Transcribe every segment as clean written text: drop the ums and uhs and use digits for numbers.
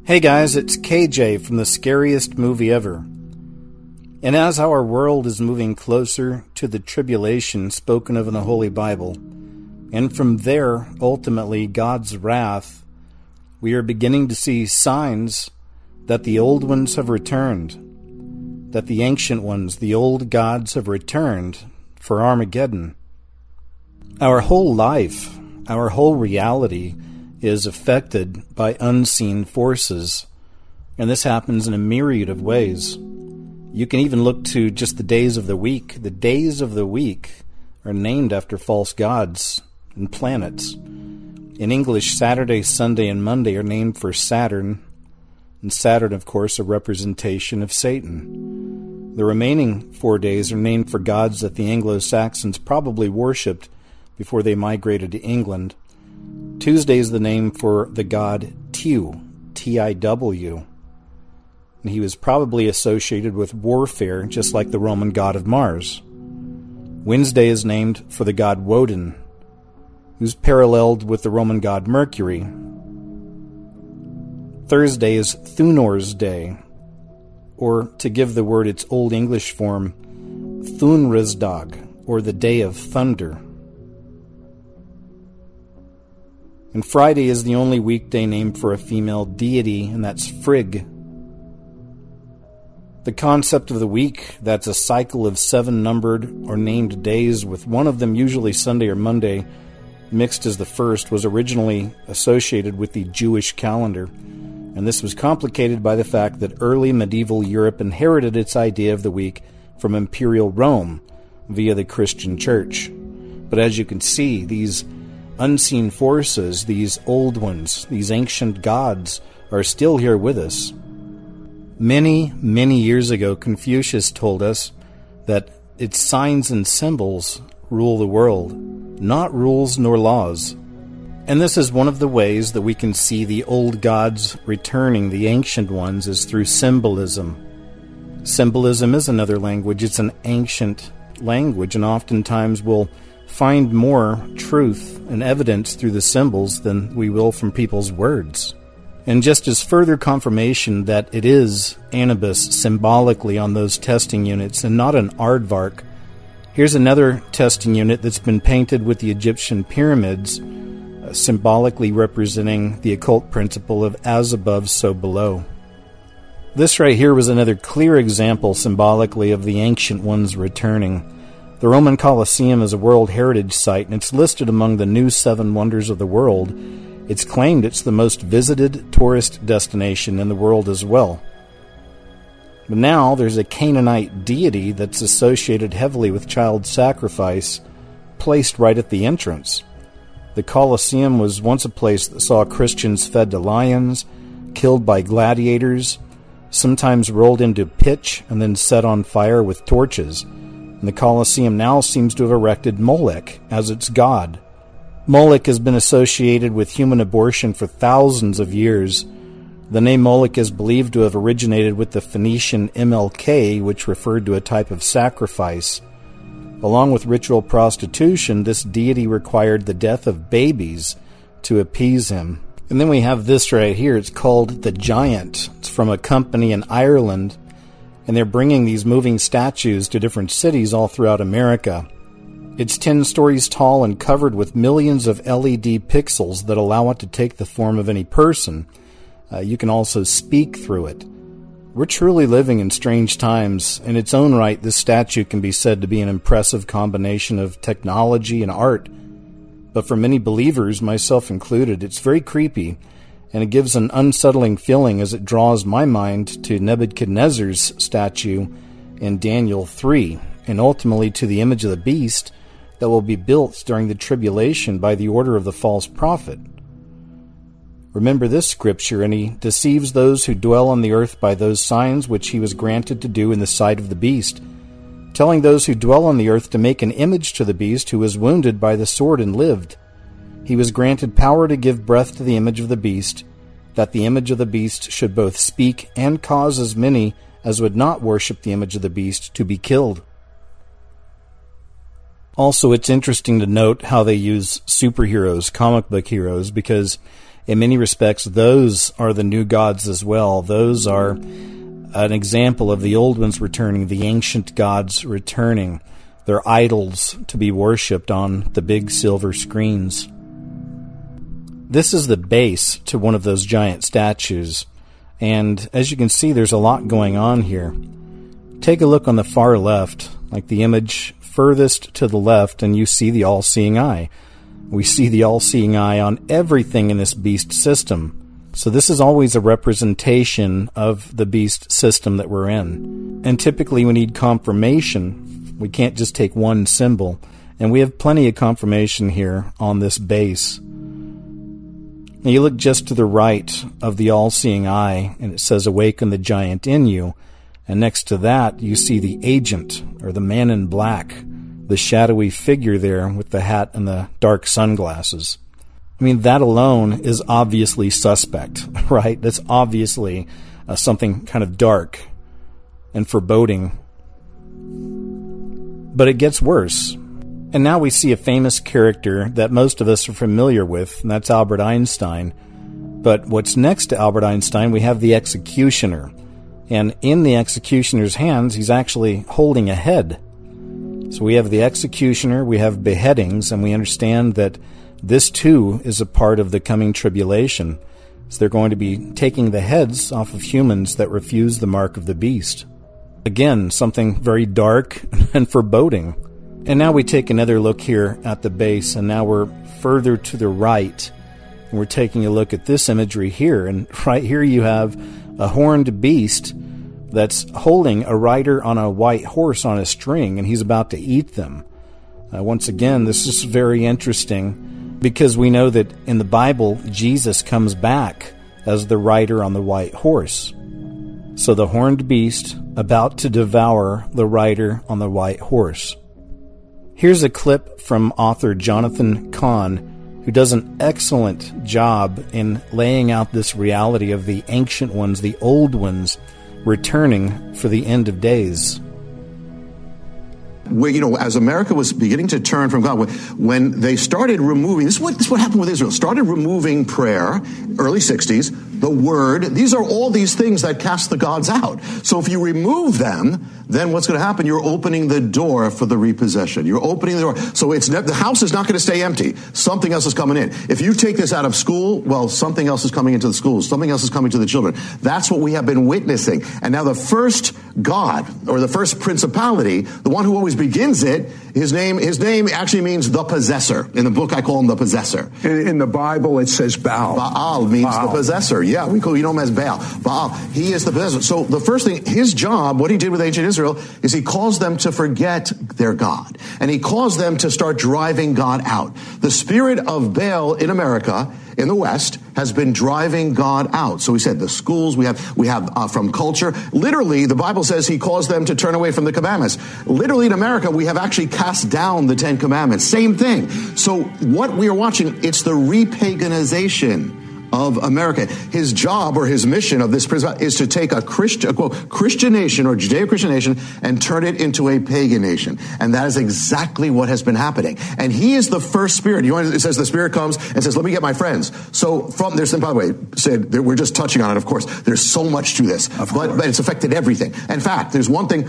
Hey guys, it's KJ from the Scariest Movie Ever. And as our world is moving closer to the tribulation spoken of in the Holy Bible, and from there, ultimately, God's wrath, we are beginning to see signs that the old ones have returned, that the ancient ones, the old gods, have returned for Armageddon. Our whole life, our whole reality is affected by unseen forces, and this happens in a myriad of ways. You can even look to just the days of the week. The days of the week are named after false gods and planets. In English, Saturday, Sunday, and Monday are named for Saturn, and Saturn, of course, a representation of Satan. The remaining 4 days are named for gods that the Anglo-Saxons probably worshipped before they migrated to England. Tuesday is the name for the god Tiw, T-I-W. And he was probably associated with warfare, just like the Roman god of Mars. Wednesday is named for the god Woden, who's paralleled with the Roman god Mercury. Thursday is Thunor's Day, or to give the word its Old English form, Thunrisdag, or the Day of Thunder. And Friday is the only weekday named for a female deity, and that's Frigg. The concept of the week, that's a cycle of 7 numbered or named days, with one of them, usually Sunday or Monday, mixed as the first, was originally associated with the Jewish calendar. And this was complicated by the fact that early medieval Europe inherited its idea of the week from Imperial Rome via the Christian Church. But as you can see, these unseen forces, these old ones, these ancient gods, are still here with us. Many, many years ago, Confucius told us that its signs and symbols rule the world, not rules nor laws. And this is one of the ways that we can see the old gods returning, the ancient ones, is through symbolism. Symbolism is another language. It's an ancient language, and oftentimes we'll find more truth and evidence through the symbols than we will from people's words. And just as further confirmation that it is Anubis symbolically on those testing units and not an aardvark, here's another testing unit that's been painted with the Egyptian pyramids, symbolically representing the occult principle of as above, so below. This right here was another clear example symbolically of the ancient ones returning. The Roman Colosseum is a World Heritage Site, and it's listed among the new 7 wonders of the world. It's claimed it's the most visited tourist destination in the world as well. But now there's a Canaanite deity that's associated heavily with child sacrifice, placed right at the entrance. The Colosseum was once a place that saw Christians fed to lions, killed by gladiators, sometimes rolled into pitch and then set on fire with torches. And the Colosseum now seems to have erected Molech as its god. Molech has been associated with human abortion for thousands of years. The name Molech is believed to have originated with the Phoenician MLK, which referred to a type of sacrifice. Along with ritual prostitution, this deity required the death of babies to appease him. And then we have this right here. It's called the Giant. It's from a company in Ireland, and they're bringing these moving statues to different cities all throughout America. It's 10 stories tall and covered with millions of LED pixels that allow it to take the form of any person. You can also speak through it. We're truly living in strange times. In its own right, this statue can be said to be an impressive combination of technology and art. But for many believers, myself included, it's very creepy, and it gives an unsettling feeling as it draws my mind to Nebuchadnezzar's statue in Daniel 3, and ultimately to the image of the beast that will be built during the tribulation by the order of the false prophet. Remember this scripture, and he deceives those who dwell on the earth by those signs which he was granted to do in the sight of the beast, telling those who dwell on the earth to make an image to the beast who was wounded by the sword and lived. He was granted power to give breath to the image of the beast, that the image of the beast should both speak and cause as many as would not worship the image of the beast to be killed. Also, it's interesting to note how they use superheroes, comic book heroes, because in many respects, those are the new gods as well. Those are an example of the old ones returning, the ancient gods returning. They're idols to be worshipped on the big silver screens. This is the base to one of those giant statues, and as you can see, there's a lot going on here. Take a look on the far left, like the image furthest to the left, and you see the all-seeing eye. We see the all-seeing eye on everything in this beast system. So this is always a representation of the beast system that we're in. And typically we need confirmation. We can't just take one symbol. And we have plenty of confirmation here on this base. Now you look just to the right of the all-seeing eye, and it says, "Awaken the giant in you." And next to that, you see the agent, or the man in black, the shadowy figure there with the hat and the dark sunglasses. I mean, that alone is obviously suspect, right? That's obviously something kind of dark and foreboding. But it gets worse. And now we see a famous character that most of us are familiar with, and that's Albert Einstein. But what's next to Albert Einstein, we have the executioner. And in the executioner's hands, he's actually holding a head. So we have the executioner, we have beheadings, and we understand that this too is a part of the coming tribulation. So they're going to be taking the heads off of humans that refuse the mark of the beast. Again, something very dark and foreboding. And now we take another look here at the base, and now we're further to the right. And we're taking a look at this imagery here. And right here you have a horned beast that's holding a rider on a white horse on a string, and he's about to eat them. Once again, this is very interesting because we know that in the Bible, Jesus comes back as the rider on the white horse. So the horned beast about to devour the rider on the white horse. Here's a clip from author Jonathan Cahn, who does an excellent job in laying out this reality of the ancient ones, the old ones, returning for the end of days. Where, as America was beginning to turn from God, when they started removing, this is what happened with Israel, started removing prayer, early 60s, the word, these are all these things that cast the gods out. So if you remove them, then what's going to happen? You're opening the door for the repossession. You're opening the door. So the house is not going to stay empty. Something else is coming in. If you take this out of school, well, something else is coming into the schools. Something else is coming to the children. That's what we have been witnessing. And now the first god, or the first principality, the one who always begins it, his name actually means the possessor. In the book, I call him the possessor. In the Bible, it says Baal. Baal means the possessor. Yeah, we know him as Baal. Baal, he is the possessor. So the first thing, his job, what he did with ancient Israel, is he caused them to forget their God. And he caused them to start driving God out. The spirit of Baal in America, in the West, has been driving God out. So we said the schools, we have from culture. Literally, the Bible says he caused them to turn away from the commandments. Literally in America, we have actually cast down the 10 commandments. Same thing. So what we are watching, it's the repaganization of America. His job or his mission of this prison is to take a Christian nation or Judeo-Christian nation and turn it into a pagan nation. And that is exactly what has been happening. And he is the first spirit. It says the spirit comes and says, let me get my friends. So by the way, said we're just touching on it, of course. There's so much to this, but it's affected everything. In fact, there's one thing,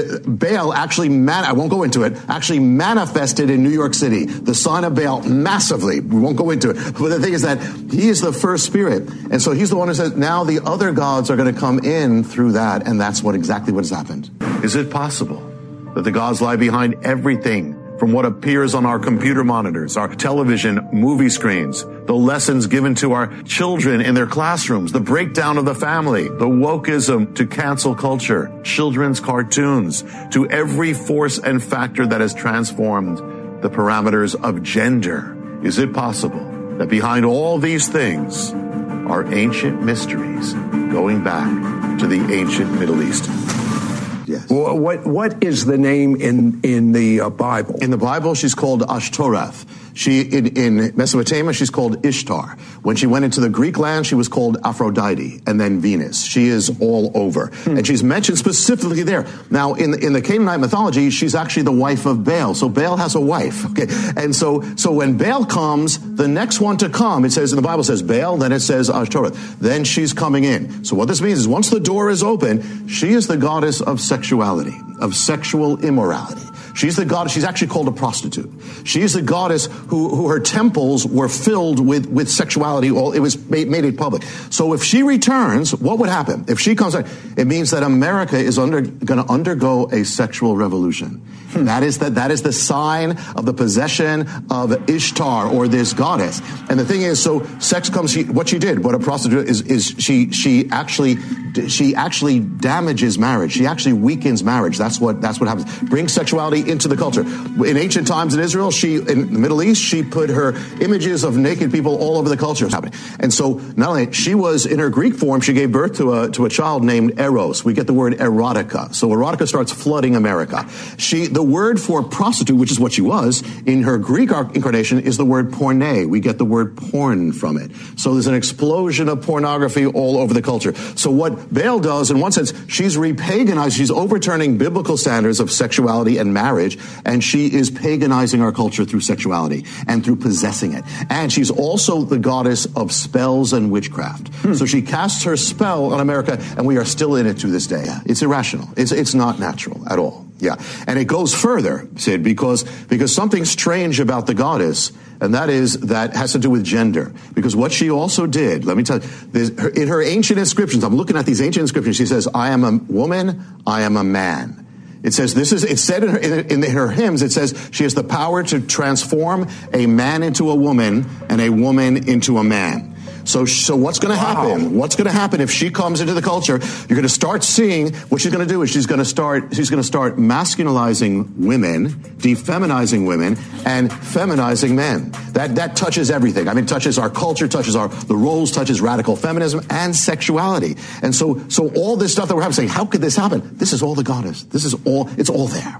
Baal actually, I won't go into it, actually manifested in New York City. The son of Baal massively. We won't go into it. But the thing is that he is the first spirit. And so he's the one who says, now the other gods are going to come in through that. And that's exactly what has happened. Is it possible that the gods lie behind everything from what appears on our computer monitors, our television, movie screens, the lessons given to our children in their classrooms, the breakdown of the family, the wokeism to cancel culture, children's cartoons, to every force and factor that has transformed the parameters of gender? Is it possible that behind all these things are ancient mysteries going back to the ancient Middle East? Yes. What is the name in the Bible? In the Bible, she's called Ashtoreth. In Mesopotamia, she's called Ishtar. When she went into the Greek land, she was called Aphrodite, and then Venus. She is all over. And she's mentioned specifically there. Now, in the Canaanite mythology, she's actually the wife of Baal. So Baal has a wife. Okay. And so when Baal comes, the next one to come, it says in the Bible says Baal, then it says Ashtoreth. Then she's coming in. So what this means is once the door is open, she is the goddess of sexuality, of sexual immorality. She's the goddess. She's actually called a prostitute. She's the goddess who her temples were filled with sexuality. It was made it public. So if she returns, what would happen? If she comes, it means that America is going to undergo a sexual revolution. That is the sign of the possession of Ishtar, or this goddess. And the thing is, so sex comes. What she did, what a prostitute is she actually damages marriage. She actually weakens marriage. That's what happens. Brings sexuality into the culture. In ancient times in Israel, in the Middle East, she put her images of naked people all over the culture. Happening. And so not only she was in her Greek form, she gave birth to a child named Eros. We get the word erotica. So erotica starts flooding America. The word for prostitute, which is what she was, in her Greek incarnation is the word porne. We get the word porn from it. So there's an explosion of pornography all over the culture. So what Baal does, in one sense, she's repaganized. She's overturning biblical standards of sexuality and marriage, and she is paganizing our culture through sexuality and through possessing it. And she's also the goddess of spells and witchcraft. So she casts her spell on America, and we are still in it to this day. It's irrational. It's not natural at all. Yeah. And it goes further, Sid, because something strange about the goddess, and that has to do with gender. Because what she also did, let me tell you, in her ancient inscriptions, I'm looking at these ancient inscriptions, she says, I am a woman, I am a man. It says it's said in her hymns, it says she has the power to transform a man into a woman and a woman into a man. So what's going to happen? What's going to happen if she comes into the culture? You're going to start seeing what she's going to do is she's going to start masculinizing women, defeminizing women, and feminizing men. That touches everything. I mean, touches our culture, touches the roles, touches radical feminism and sexuality. And so all this stuff that we're having, saying, how could this happen? This is all the goddess. It's all there.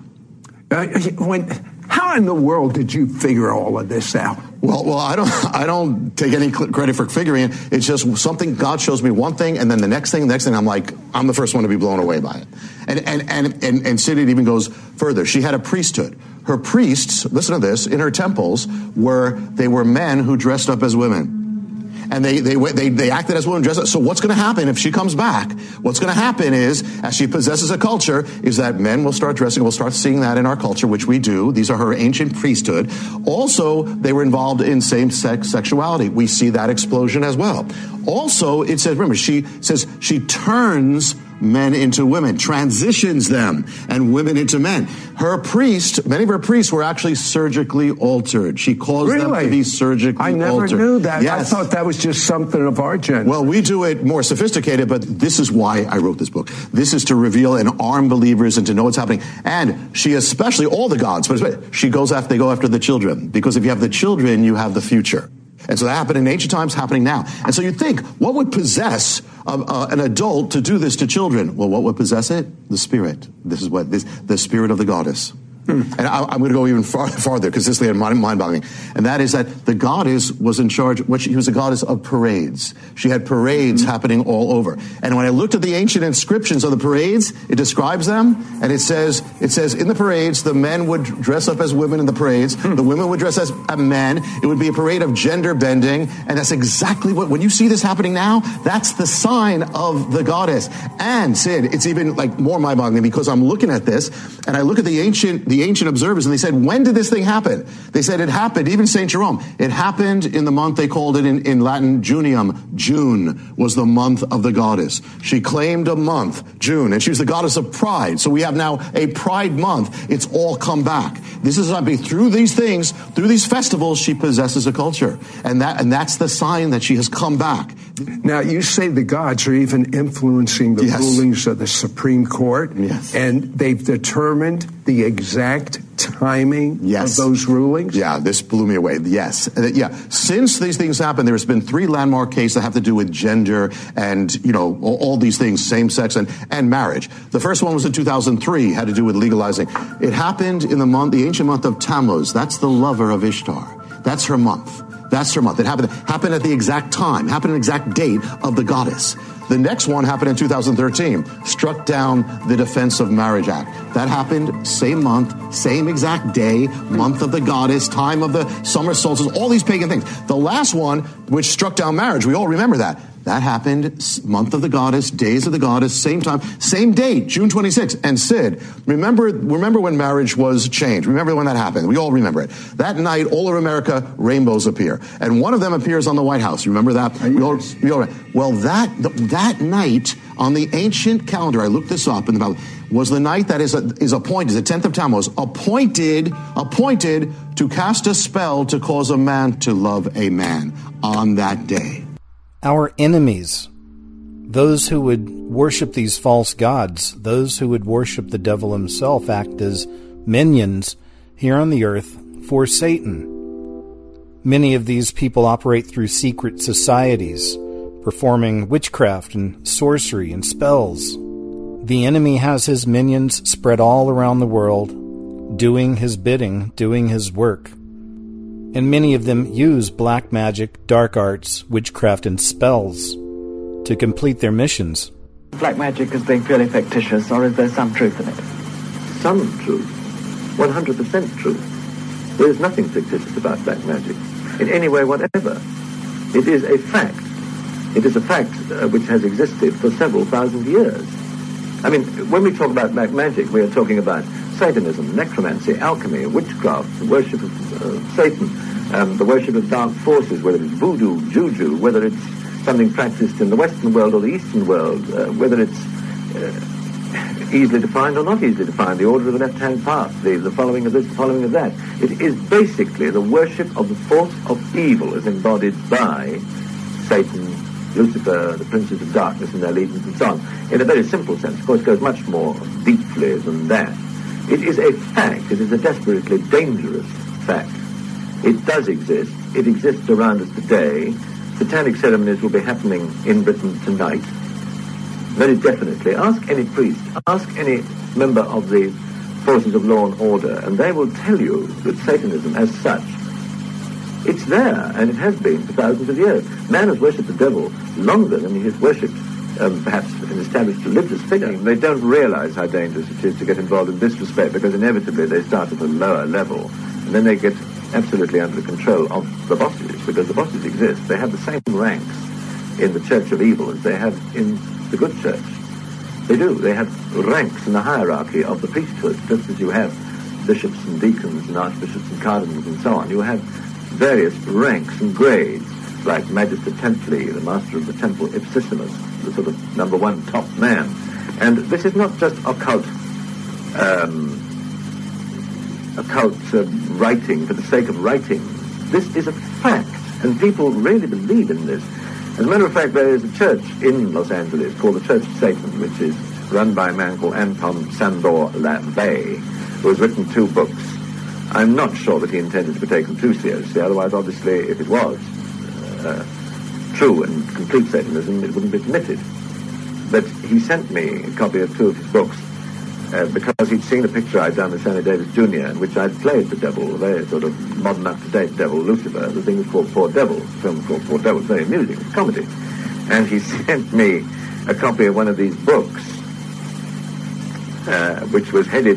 How in the world did you figure all of this out? Well, I don't take any credit for figuring it. It's just something, God shows me one thing, and then the next thing, I'm like, I'm the first one to be blown away by it. And Sid, it even goes further. She had a priesthood. Her priests, listen to this, in her temples were men who dressed up as women. And they acted as women, dressed up. So what's going to happen if she comes back? What's going to happen is, as she possesses a culture, is that men will start dressing. We'll start seeing that in our culture, which we do. These are her ancient priesthood. Also, they were involved in same-sex sexuality. We see that explosion as well. Also, it says, remember, she says she turns men into women, transitions them, and women into men. Many of her priests were actually surgically altered. She caused them to be surgically altered. I never knew that. Yes. I thought that was just something of our gender. Well, we do it more sophisticated, but this is why I wrote this book. This is to reveal and arm believers and to know what's happening. And she especially, all the gods, but they go after the children. Because if you have the children, you have the future. And so that happened in ancient times, happening now. And so you think, what would possess an adult to do this to children? Well, what would possess it? The spirit. The spirit of the goddess. And I'm going to go even farther because this is mind-boggling. And that is that the goddess was in charge. She was a goddess of parades. She had parades happening all over. And when I looked at the ancient inscriptions of the parades, it describes them, and it says in the parades, the men would dress up as women in the parades. The women would dress as men. It would be a parade of gender bending, and that's exactly when you see this happening now, that's the sign of the goddess. And Sid, it's even like more mind-boggling because I'm looking at this, and I look at the ancient observers, and they said, when did this thing happen? They said it happened, even St. Jerome, it happened in the month, they called it in Latin, Junium. June was the month of the goddess. She claimed a month, June, and she was the goddess of pride. So we have now a pride month. It's all come back. This is not through these things, through these festivals, she possesses a culture. And that's the sign that she has come back. Now, you say the gods are even influencing the rulings of the Supreme Court. Yes. And they've determined the exact timing of those rulings? Yeah, this blew me away. Yes. Since these things happened, there's been 3 landmark cases that have to do with gender and, all these things, same-sex and marriage. The first one was in 2003, had to do with legalizing. It happened in the ancient month of Tammuz. That's the lover of Ishtar. That's her month. That's her month. It happened at the exact time, happened at the exact date of the goddess. The next one happened in 2013, struck down the Defense of Marriage Act. That happened same month, same exact day, month of the goddess, time of the summer solstice, all these pagan things. The last one, which struck down marriage, we all remember that. That happened month of the goddess, days of the goddess, same time, same date, June 26th. And Sid, remember when marriage was changed? Remember when that happened? We all remember it. That night, all over America, rainbows appear. And one of them appears on the White House. You remember that? Well, that night on the ancient calendar, I looked this up in the Bible, was the night that is appointed, the 10th of Tammuz, appointed to cast a spell to cause a man to love a man on that day. Our enemies, those who would worship these false gods, those who would worship the devil himself, act as minions here on the earth for Satan. Many of these people operate through secret societies, performing witchcraft and sorcery and spells. The enemy has his minions spread all around the world, doing his bidding, doing his work. And many of them use black magic, dark arts, witchcraft, and spells to complete their missions. Black magic as being purely fictitious, or is there some truth in it? Some truth. 100% truth. There is nothing fictitious about black magic, in any way whatever. It is a fact. It is a fact which has existed for several thousand years. I mean, when we talk about black magic, we are talking about Satanism, necromancy, alchemy, witchcraft, the worship of Satan, the worship of dark forces, whether it's voodoo, juju, whether it's something practiced in the Western world or the Eastern world, whether it's easily defined or not easily defined, the order of the left-hand path, the following of this, the following of that. It is basically the worship of the force of evil as embodied by Satan, Lucifer, the princes of darkness and their legions and so on. In a very simple sense, of course, it goes much more deeply than that. It is a fact. It is a desperately dangerous fact. It does exist. It exists around us today. Satanic ceremonies will be happening in Britain tonight. Very definitely. Ask any priest, ask any member of the forces of law and order, and they will tell you that Satanism as such, it's there, and it has been for thousands of years. Man has worshipped the devil longer than he has worshipped, perhaps, an established religious figure. They don't realize how dangerous it is to get involved in this respect, because inevitably they start at a lower level, and then they get absolutely under the control of the bosses, because the bosses exist. They have the same ranks in the Church of Evil as they have in the good church. They do. They have ranks in the hierarchy of the priesthood, just as you have bishops and deacons and archbishops and cardinals and so on. You have various ranks and grades, like Magister Templi, the master of the temple, Ipsissimus, the sort of number one top man. And this is not just occult writing for the sake of writing. This is a fact, and people really believe in this. As a matter of fact, there is a church in Los Angeles called the Church of Satan, which is run by a man called Anton Sandor LaVey, who has written 2 books. I'm not sure that he intended to be taken too seriously, otherwise, obviously, if it was true and complete Satanism, it wouldn't be permitted. But he sent me a copy of 2 of his books because he'd seen a picture I'd done with Sammy Davis Jr., in which I'd played the devil, a very sort of modern, up-to-date devil, Lucifer. The thing was called Poor Devil. The film was called Poor Devil. It's very amusing. It's comedy. And he sent me a copy of one of these books, which was headed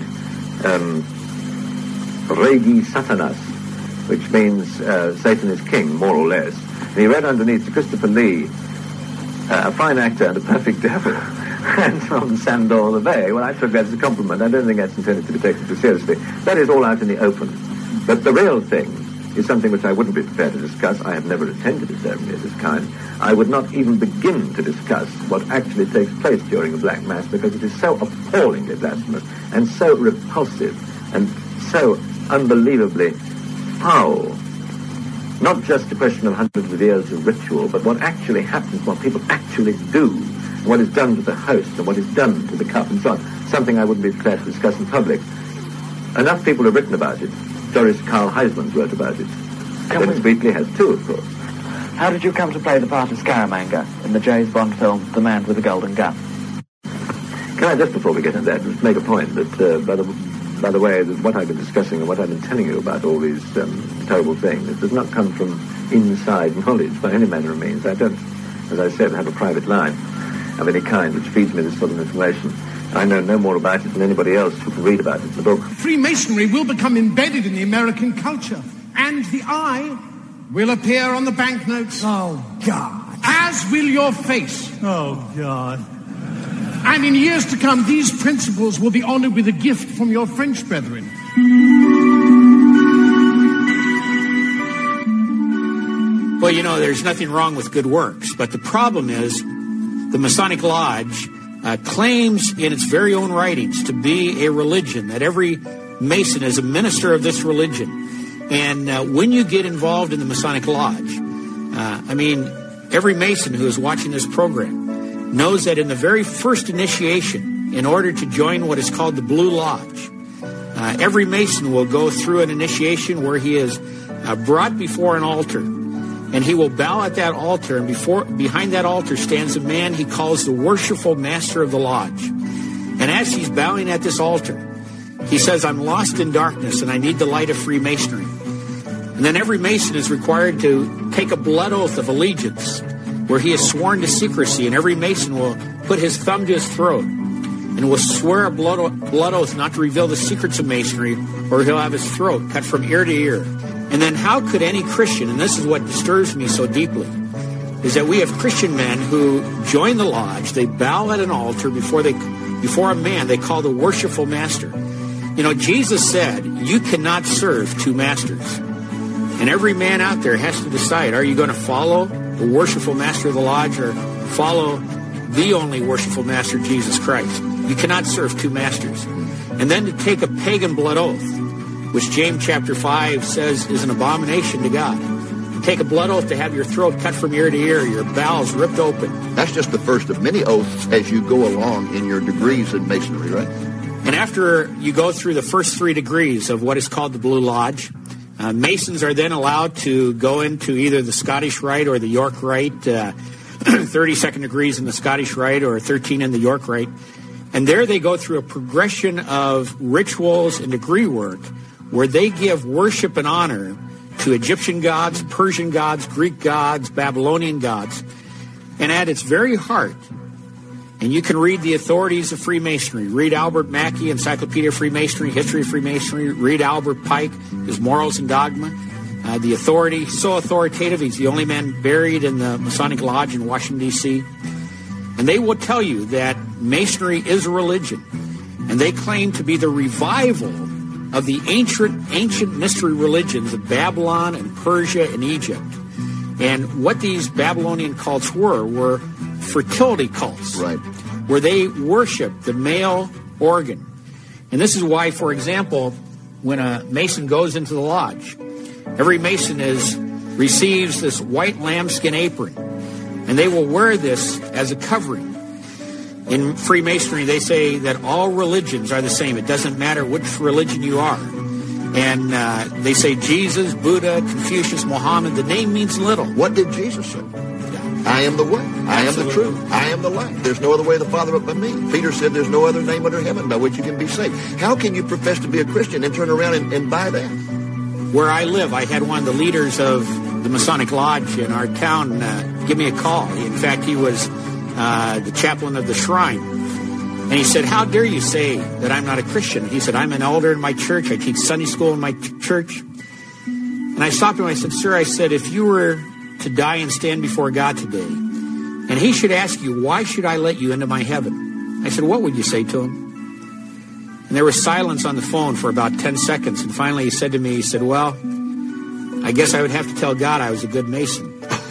Regi Satanas, which means Satan is king, more or less. And he read underneath to Christopher Lee, a fine actor and a perfect devil, and from Sandor LaVey. Well, I took that as a compliment. I don't think that's intended to be taken too seriously. That is all out in the open. But the real thing is something which I wouldn't be prepared to discuss. I have never attended a ceremony of this kind. I would not even begin to discuss what actually takes place during a Black Mass, because it is so appallingly blasphemous and so repulsive and so unbelievably foul. Not just a question of hundreds of years of ritual, but what actually happens, what people actually do, what is done to the host and what is done to the cup and so on. Something I wouldn't be prepared to discuss in public. Enough people have written about it. Doris Carl Heisman wrote about it. Dennis Wheatley has too, of course. How did you come to play the part of Scaramanga in the James Bond film The Man with the Golden Gun? Can I, just before we get into that, just make a point that by the by the way, that what I've been discussing and what I've been telling you about all these terrible things, it does not come from inside knowledge by any manner of means. I don't, as I said, have a private line of any kind which feeds me this sort of information. I know no more about it than anybody else who can read about it in the book. Freemasonry will become embedded in the American culture, and the eye will appear on the banknotes. Oh, God. As will your face. Oh, God. And in years to come, these principles will be honored with a gift from your French brethren. Well, you know, there's nothing wrong with good works, but the problem is the Masonic Lodge claims in its very own writings to be a religion, that every Mason is a minister of this religion. And when you get involved in the Masonic Lodge, every Mason who is watching this program knows that in the very first initiation, in order to join what is called the Blue Lodge, every Mason will go through an initiation where he is brought before an altar, and he will bow at that altar, and behind that altar stands a man he calls the worshipful master of the lodge. And as he's bowing at this altar, he says, "I'm lost in darkness and I need the light of Freemasonry." And then every Mason is required to take a blood oath of allegiance where he is sworn to secrecy, and every Mason will put his thumb to his throat and will swear a blood oath not to reveal the secrets of Masonry, or he'll have his throat cut from ear to ear. And then how could any Christian, and this is what disturbs me so deeply, is that we have Christian men who join the lodge, they bow at an altar before a man they call the worshipful master. You know, Jesus said, you cannot serve two masters. And every man out there has to decide, are you going to follow the worshipful master of the lodge or follow the only worshipful master, Jesus Christ? You cannot serve two masters. And then to take a pagan blood oath, which James chapter 5 says is an abomination to God. You take a blood oath to have your throat cut from ear to ear, your bowels ripped open. That's just the first of many oaths as you go along in your degrees in Masonry, right? And after you go through the first 3 degrees of what is called the Blue Lodge, Masons are then allowed to go into either the Scottish Rite or the York Rite, 32nd degrees in the Scottish Rite or 13 in the York Rite. And there they go through a progression of rituals and degree work where they give worship and honor to Egyptian gods, Persian gods, Greek gods, Babylonian gods. And at its very heart, and you can read the authorities of Freemasonry, read Albert Mackey, Encyclopedia of Freemasonry, History of Freemasonry, read Albert Pike, his Morals and Dogma. The authority, he's so authoritative, he's the only man buried in the Masonic Lodge in Washington, D.C. And they will tell you that Masonry is a religion. And they claim to be the revival of the ancient mystery religions of Babylon and Persia and Egypt. And what these Babylonian cults were fertility cults, right, where they worship the male organ. And this is why, for example, when a Mason goes into the lodge, every Mason receives this white lambskin apron, and they will wear this as a covering. In Freemasonry, they say that all religions are the same. It doesn't matter which religion you are. And they say Jesus, Buddha, Confucius, Muhammad, the name means little. What did Jesus say? I am the way, I am the truth, I am the life. There's no other way to the Father but by me. Peter said there's no other name under heaven by which you can be saved. How can you profess to be a Christian and turn around and buy that? Where I live, I had one of the leaders of the Masonic Lodge in our town give me a call. In fact, he was the chaplain of the shrine. And he said, how dare you say that I'm not a Christian? He said, I'm an elder in my church. I teach Sunday school in my church. And I stopped him. I said, sir, I said, if you were to die and stand before God today, and he should ask you, why should I let you into my heaven? I said, what would you say to him? And there was silence on the phone for about 10 seconds. And finally he said to me, he said, well, I guess I would have to tell God I was a good Mason.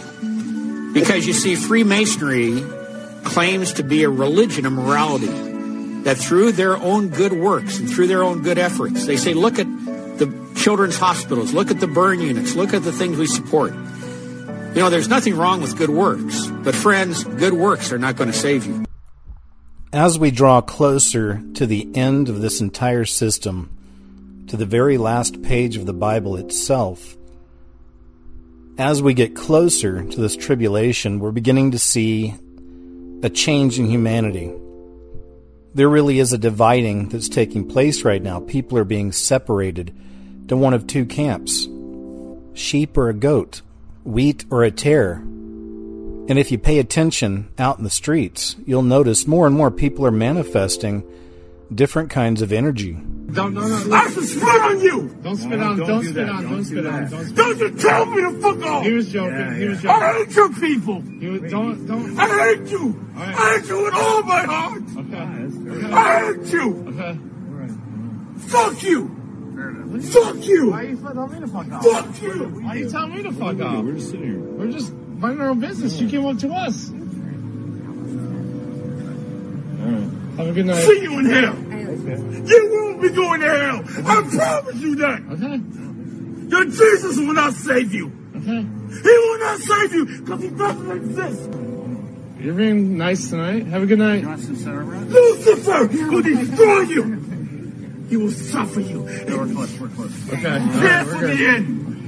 Because you see, Freemasonry claims to be a religion of morality, that through their own good works and through their own good efforts, they say, look at the children's hospitals, look at the burn units, look at the things we support. You know, there's nothing wrong with good works, but friends, good works are not going to save you. As we draw closer to the end of this entire system, to the very last page of the Bible itself, as we get closer to this tribulation, we're beginning to see a change in humanity. There really is a dividing that's taking place right now. People are being separated to one of two camps. Sheep or a goat, wheat or a tare. And if you pay attention out in the streets, you'll notice more and more people are manifesting different kinds of energy. No. I should spit on you! Don't spit on. Don't spit on. Don't you tell me to fuck off! He was joking. I hate you people! Don't. I hate you! Right. I hate you with all my heart! Okay. I hate you! Okay. Fuck you! Fuck you! Why are you telling me to fuck off? Fuck you! Why are you telling me to fuck off? We're just sitting here. We're just minding our own business. You came up to us. Alright. Have a good night. See you in hell! Okay. You won't be going to hell! I promise you that! Okay. Your Jesus will not save you! Okay. He will not save you because he doesn't exist! You're being nice tonight. Have a good night. You want some cerebral? Lucifer will destroy you! He will suffer you. Yeah, we're close. Okay. Right, we're good. The end.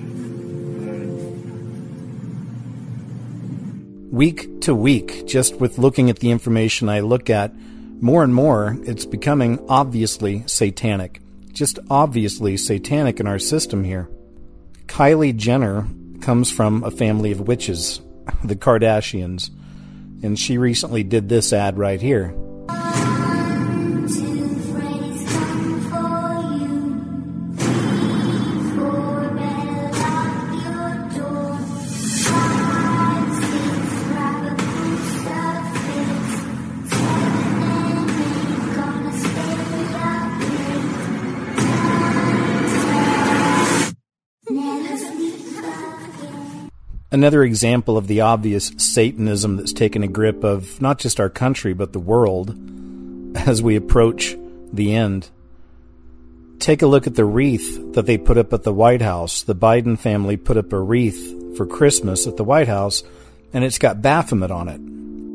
Week to week, just with looking at the information I look at, more and more, it's becoming obviously satanic. Just obviously satanic in our system here. Kylie Jenner comes from a family of witches, the Kardashians, and she recently did this ad right here. Another example of the obvious Satanism that's taken a grip of not just our country, but the world as we approach the end. Take a look at the wreath that they put up at the White House. The Biden family put up a wreath for Christmas at the White House, and it's got Baphomet on it.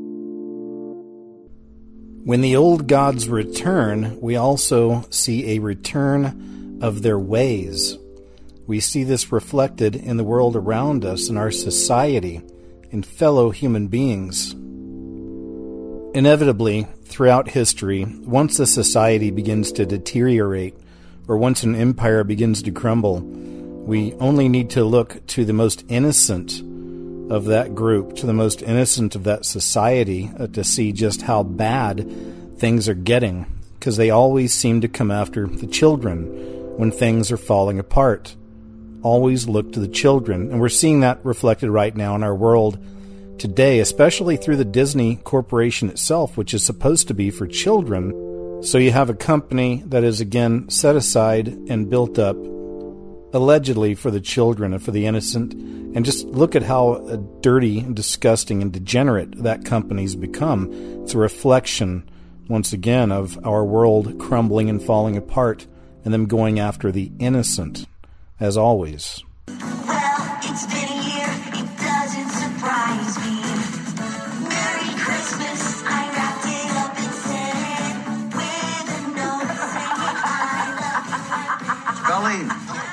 When the old gods return, we also see a return of their ways. We see this reflected in the world around us, in our society, in fellow human beings. Inevitably, throughout history, once a society begins to deteriorate, or once an empire begins to crumble, we only need to look to the most innocent of that group, to the most innocent of that society, to see just how bad things are getting, because they always seem to come after the children when things are falling apart. Always look to the children. And we're seeing that reflected right now in our world today, especially through the Disney Corporation itself, which is supposed to be for children. So you have a company that is again set aside and built up allegedly for the children and for the innocent. And just look at how dirty and disgusting and degenerate that company's become. It's a reflection, once again, of our world crumbling and falling apart and them going after the innocent. As always. Well, it's been a year, it doesn't surprise me. Merry Christmas, I wrapped it up and sent it with a note saying I love you. Colleen.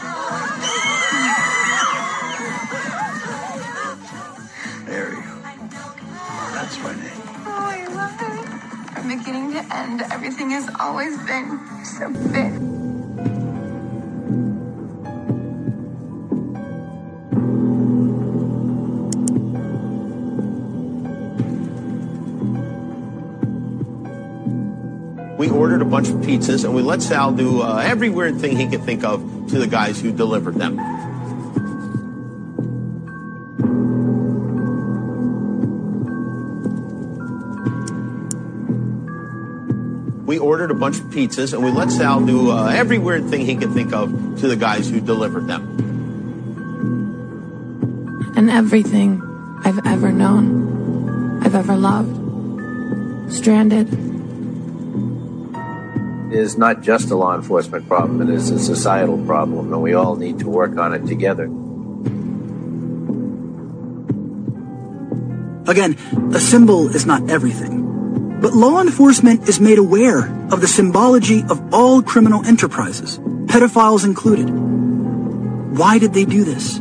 There you go. That's my name. Oh, I love it. From beginning to end, everything has always been so big. We ordered a bunch of pizzas, and we let Sal do every weird thing he could think of to the guys who delivered them. We ordered a bunch of pizzas, and we let Sal do every weird thing he could think of to the guys who delivered them. And everything I've ever known, I've ever loved, stranded. It is not just a law enforcement problem, it is a societal problem, and we all need to work on it together. Again, a symbol is not everything, but law enforcement is made aware of the symbology of all criminal enterprises, pedophiles included. Why did they do this?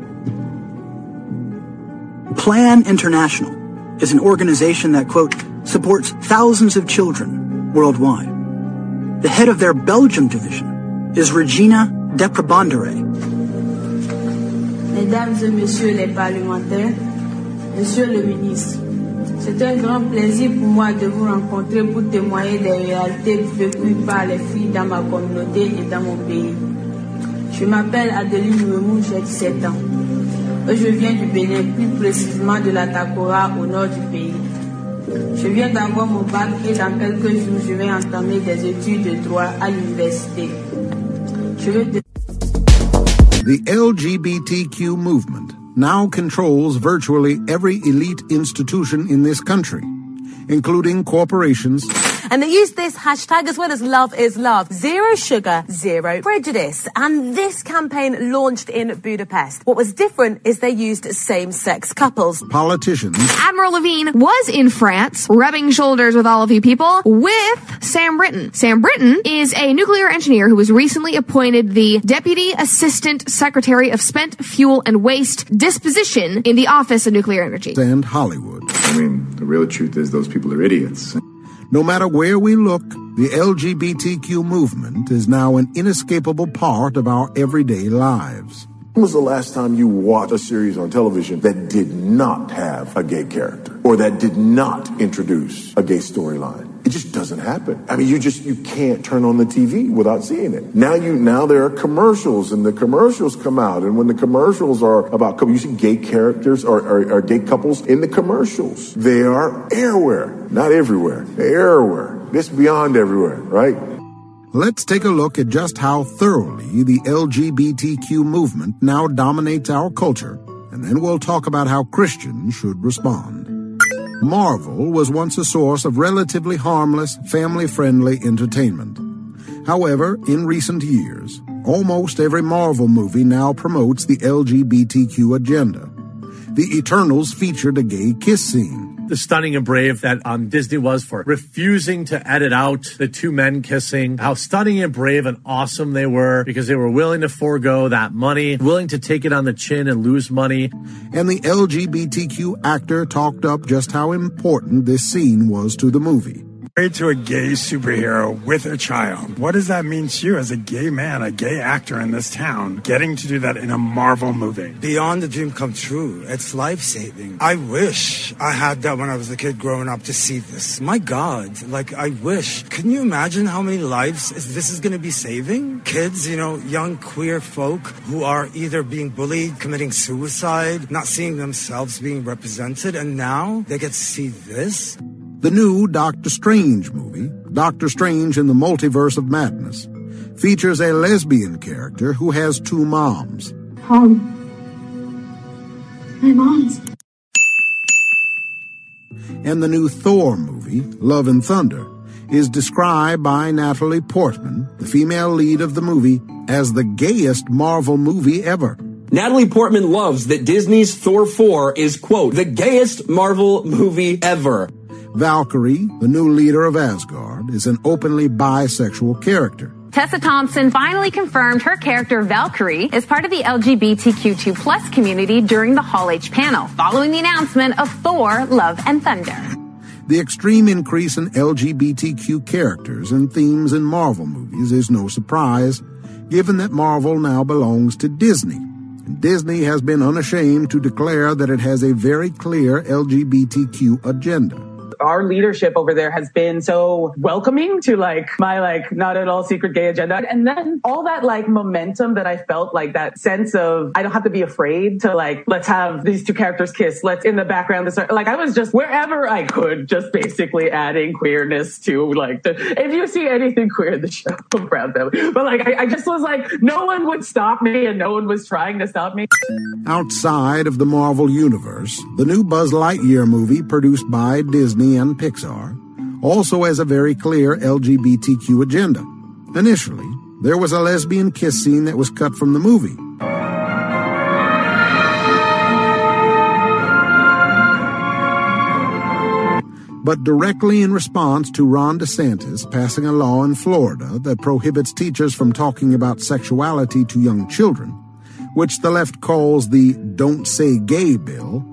Plan International is an organization that, quote, supports thousands of children worldwide. The head of their Belgium division is Regina de Prabandere. Mesdames et messieurs les parlementaires, monsieur le ministre, c'est un grand plaisir pour moi de vous rencontrer pour témoigner des réalités vécues par les filles dans ma communauté et dans mon pays. Je m'appelle Adeline Remou, j'ai 17 ans. Et je viens du Bénin, plus précisément de la Takora, au nord du pays. Je viens d'avoir mon bac et dans quelques jours, je vais entamer des études de droit à l'université. The LGBTQ movement now controls virtually every elite institution in this country, including corporations. And they use this hashtag as well as Love is Love. Zero sugar, zero prejudice. And this campaign launched in Budapest. What was different is they used same-sex couples. Politicians. Admiral Levine was in France, rubbing shoulders with all of you people, with Sam Brinton. Sam Brinton is a nuclear engineer who was recently appointed the Deputy Assistant Secretary of Spent Fuel and Waste Disposition in the Office of Nuclear Energy. And Hollywood. I mean, the real truth is those people are idiots. No matter where we look, the LGBTQ movement is now an inescapable part of our everyday lives. When was the last time you watched a series on television that did not have a gay character or that did not introduce a gay storyline? It just doesn't happen. I mean, you can't turn on the TV without seeing it. Now there are commercials, and the commercials come out, and when the commercials are about you see gay characters or gay couples in the commercials. They are everywhere, not everywhere. They're everywhere. It's beyond everywhere, right? Let's take a look at just how thoroughly the LGBTQ movement now dominates our culture, and then we'll talk about how Christians should respond. Marvel was once a source of relatively harmless, family-friendly entertainment. However, in recent years, almost every Marvel movie now promotes the LGBTQ agenda. The Eternals featured a gay kiss scene. The stunning and brave that Disney was for refusing to edit out the two men kissing. How stunning and brave and awesome they were because they were willing to forego that money, willing to take it on the chin and lose money. And the LGBTQ actor talked up just how important this scene was to the movie. Married to a gay superhero with a child. What does that mean to you as a gay man, a gay actor in this town, getting to do that in a Marvel movie? Beyond the dream come true. It's life-saving. I wish I had that when I was a kid growing up to see this. My God, I wish. Can you imagine how many lives this is going to be saving? Kids, young queer folk who are either being bullied, committing suicide, not seeing themselves being represented, and now they get to see this. The new Doctor Strange movie, Doctor Strange in the Multiverse of Madness, features a lesbian character who has two moms. Home. My mom's. And the new Thor movie, Love and Thunder, is described by Natalie Portman, the female lead of the movie, as the gayest Marvel movie ever. Natalie Portman loves that Disney's Thor 4 is, quote, the gayest Marvel movie ever. Valkyrie, the new leader of Asgard, is an openly bisexual character. Tessa Thompson finally confirmed her character Valkyrie is part of the LGBTQ2+ community during the Hall H panel, following the announcement of Thor, Love and Thunder. The extreme increase in LGBTQ characters and themes in Marvel movies is no surprise, given that Marvel now belongs to Disney. And Disney has been unashamed to declare that it has a very clear LGBTQ agenda. Our leadership over there has been so welcoming to my not at all secret gay agenda. And then all that momentum that I felt, that sense of I don't have to be afraid to let's have these two characters kiss. Let's in the background. I was just wherever I could, just basically adding queerness to if you see anything queer in the show, I'm proud of them. But I just was no one would stop me and no one was trying to stop me. Outside of the Marvel universe, the new Buzz Lightyear movie produced by Disney and Pixar also has a very clear LGBTQ agenda. Initially, there was a lesbian kiss scene that was cut from the movie. But directly in response to Ron DeSantis passing a law in Florida that prohibits teachers from talking about sexuality to young children, which the left calls the Don't Say Gay bill,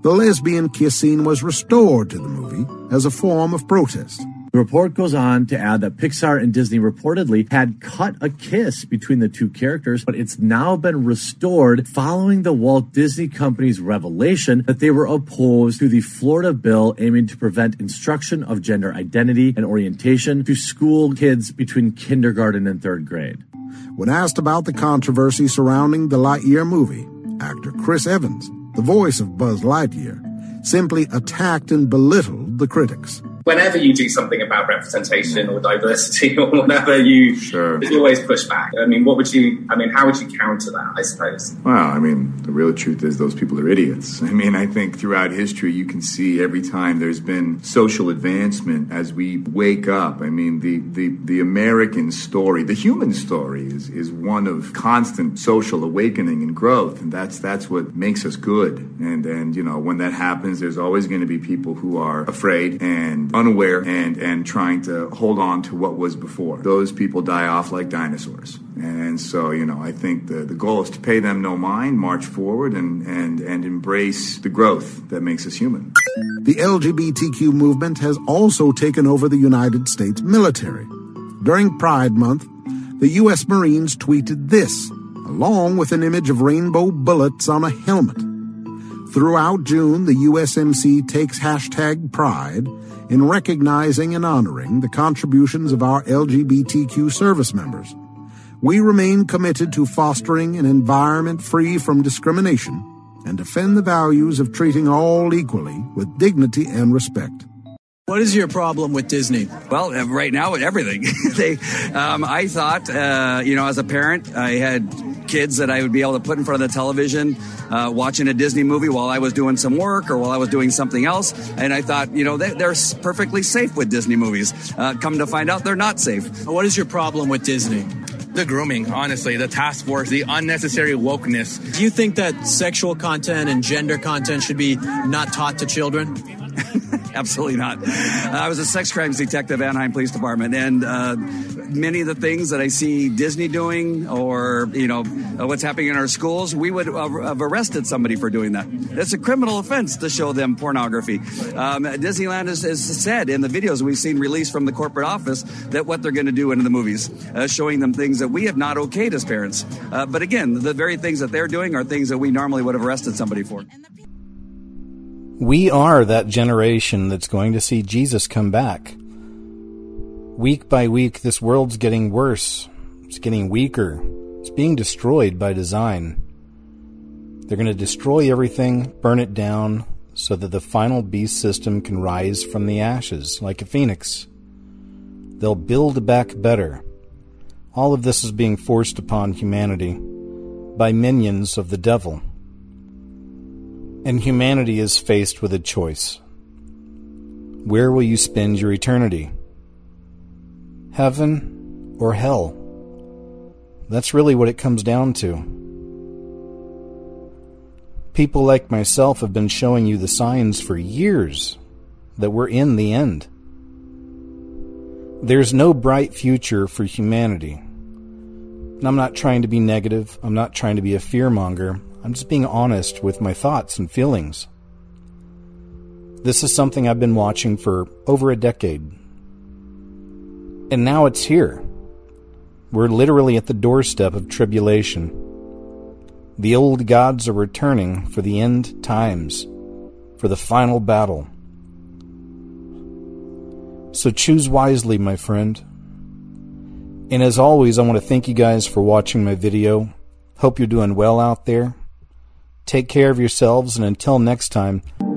The lesbian kiss scene was restored to the movie as a form of protest. The report goes on to add that Pixar and Disney reportedly had cut a kiss between the two characters, but it's now been restored following the Walt Disney Company's revelation that they were opposed to the Florida bill aiming to prevent instruction of gender identity and orientation to school kids between kindergarten and third grade. When asked about the controversy surrounding the Lightyear movie, actor Chris Evans, the voice of Buzz Lightyear, simply attacked and belittled the critics. Whenever you do something about representation or diversity or whatever, there's always pushback. How would you counter that, I suppose? Well, the real truth is those people are idiots. I think throughout history you can see every time there's been social advancement as we wake up. The American story, the human story is one of constant social awakening and growth, and that's what makes us good. And when that happens, there's always going to be people who are afraid and unaware and trying to hold on to what was before. Those people die off like dinosaurs. And so, I think the goal is to pay them no mind, march forward, and embrace the growth that makes us human. The LGBTQ movement has also taken over the United States military. During Pride Month, the U.S. Marines tweeted this, along with an image of rainbow bullets on a helmet. Throughout June, the USMC takes #Pride in recognizing and honoring the contributions of our LGBTQ service members. We remain committed to fostering an environment free from discrimination and defend the values of treating all equally with dignity and respect. What is your problem with Disney? Well, right now with everything. I thought, as a parent, I had kids that I would be able to put in front of the television watching a Disney movie while I was doing some work or while I was doing something else. And I thought, they're perfectly safe with Disney movies. Come to find out they're not safe. What is your problem with Disney? The grooming, honestly, the task force, the unnecessary wokeness. Do you think that sexual content and gender content should be not taught to children? Absolutely not. I was a sex crimes detective at Anaheim Police Department, and many of the things that I see Disney doing or, what's happening in our schools, we would have arrested somebody for doing that. It's a criminal offense to show them pornography. Disneyland has said in the videos we've seen released from the corporate office that what they're going to do in the movies, showing them things that we have not okayed as parents. But again, the very things that they're doing are things that we normally would have arrested somebody for. We are that generation that's going to see Jesus come back. Week by week, this world's getting worse. It's getting weaker. It's being destroyed by design. They're going to destroy everything, burn it down, so that the final beast system can rise from the ashes like a phoenix. They'll build back better. All of this is being forced upon humanity by minions of the devil. And humanity is faced with a choice. Where will you spend your eternity? Heaven or hell? That's really what it comes down to. People like myself have been showing you the signs for years that we're in the end. There's no bright future for humanity. And I'm not trying to be negative. I'm not trying to be a fearmonger. I'm just being honest with my thoughts and feelings. This is something I've been watching for over a decade. And now it's here. We're literally at the doorstep of tribulation. The old gods are returning for the end times, for the final battle. So choose wisely, my friend. And as always, I want to thank you guys for watching my video. Hope you're doing well out there. Take care of yourselves, and until next time,